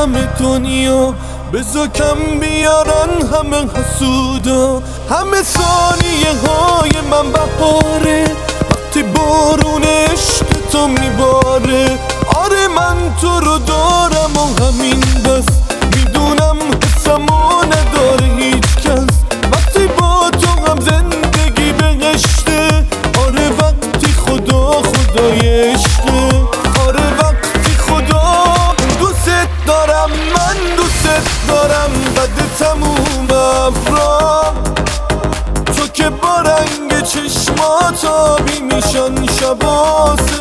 همه دنیا بذار کم بیارن همه حسودا. همه ثانیه های من بهاره وقتی بارون عشق تو میباره. آره من تو رو دارم و همین بس، میدونم حسمو نداره هیچ کس. وقتی با تو هم زندگی بهشته، آره وقتی خدا خدای عشقه. آره وقتی خدا دوست دارم، من دوست دارم بعد تموم افرا. تو که با رنگ چشمات آبی میشن شبا